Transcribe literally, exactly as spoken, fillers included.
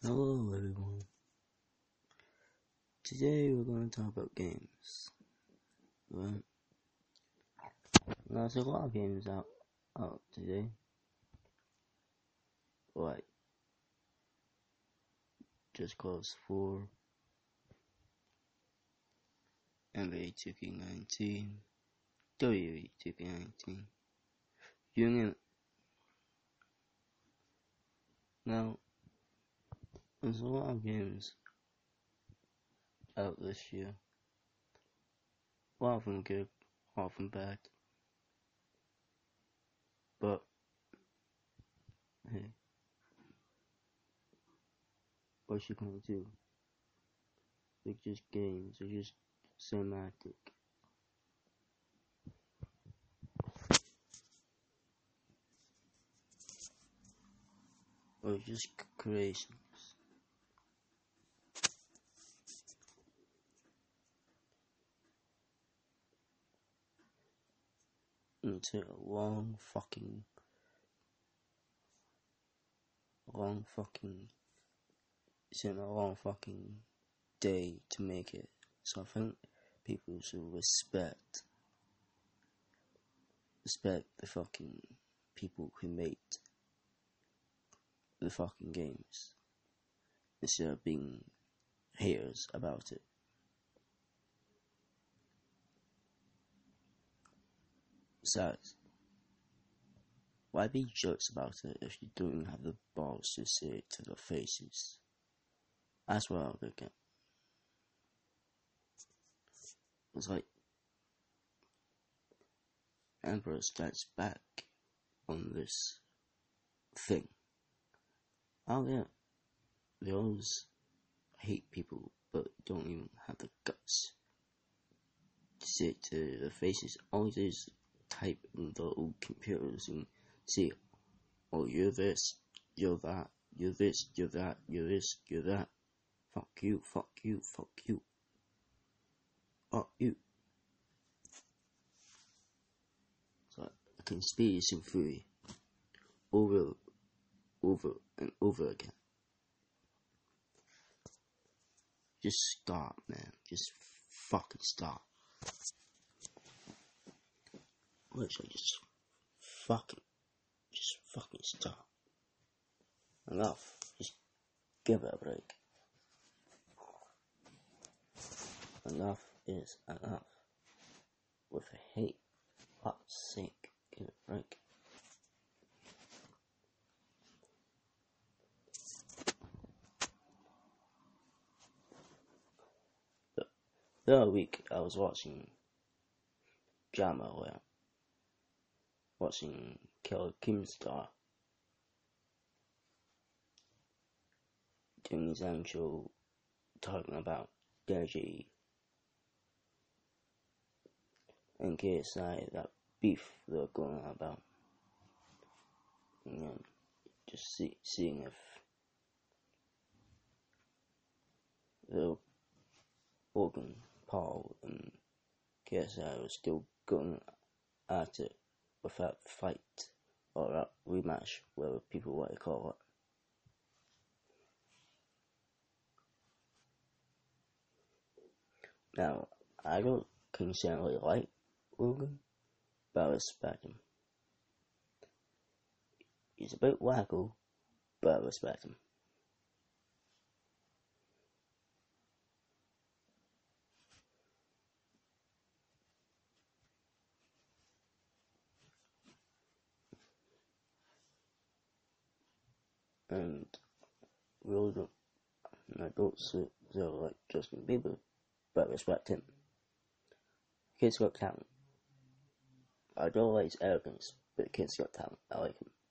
Hello everyone. Today we're going to talk about games. Right? There's a lot of games out out today. Like Just Cause four, N B A two K nineteen, W W E two K nineteen, you name it. Now, there's a lot of games out this year. A lot of them good, a lot of them bad. But, hey, what you gonna do? They're just games, they're just cinematic. Or just creations. Into a long fucking, long fucking, it's in a long fucking day to make it. So I think people should respect, respect the fucking people who made the fucking games instead of being haters about it. Besides, why be jerks about it if you don't have the balls to say it to their faces? That's what I'll look at. It's like Emperor Strikes Back on this thing. Oh yeah, they always hate people, but don't even have the guts to say it to their faces. All they do is type in the old computers and say, oh, you're this, you're that, you're this, you're that, you're this, you're that. Fuck you, fuck you, fuck you. Fuck you. So a conspiracy theory over, over and over again. Just stop, man. Just fucking stop. Literally, just fucking, just fucking stop. Enough. Just give it a break. Enough is enough. With hate, fuck's sake, give it a break. The, the other week, I was watching drama where watching Kelly Kimstar doing his own show talking about Deji and K S I, that beef they're going on about. And then just see, seeing if the Logan Paul and K S I were still going at it without fight or a rematch, whatever people want to call it. Now, I don't consistently like Logan, but I respect him. He's a bit wacko, but I respect him. And really don't, I don't say like Justin Bieber, but I respect him. Kid's got talent. I don't like his arrogance, but the kid's got talent. I like him.